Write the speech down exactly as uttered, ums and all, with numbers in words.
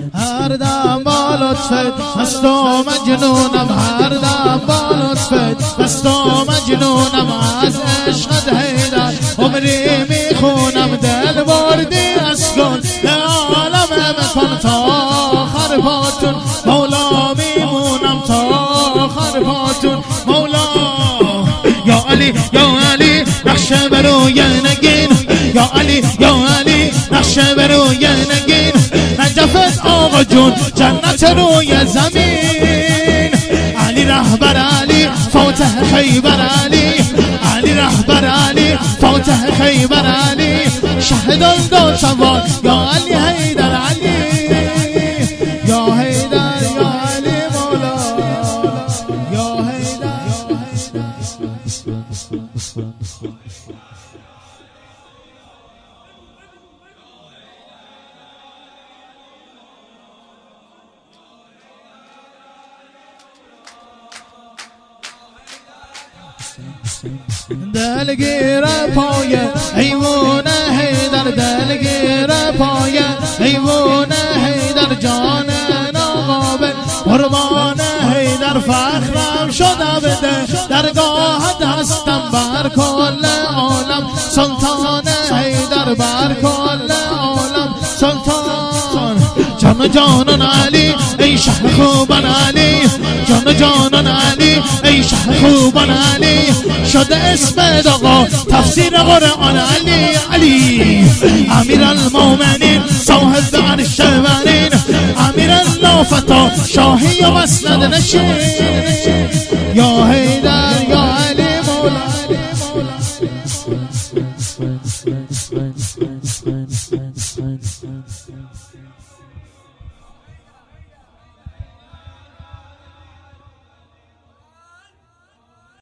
هر دم با لطفت مست و مجنونم، هر دم با لطفت مست و مجنونم، از عشقت حیدر عمری میخونم، دل بردی از گل عالم مکن تا آخر پاتون مولا میمونم، تا آخر پاتون مولا. یا علی یا علی نقشه بروی نگین، یا علی یا علی نقشه بروی نگین، نجفت آقا جون جنت روی زمین. علی رهبر علی فاتح خیبر علی، علی رهبر علی فاتح خیبر علی، شهدان دو سوار یا علی حیدر علی، یا حیدر یا علی مولا، یا حیدر. دلگیر پای ایوان حیدر، دلگیر پای ایوان حیدر، جان ناقابل قربان حیدر، فخرم شده بده درگاهت هستم بر کل عالم، سلطان حیدر بر کل عالم سلطان. جان جانان علی ای شهر خوبان علی، جان جانان علی ای شهر خوبان علی، شده اسم داغا تفسیر قرآن علی. علی امیر المومنین صاحب عرش برین، امیر الله فتا شاهی و مسند نشین.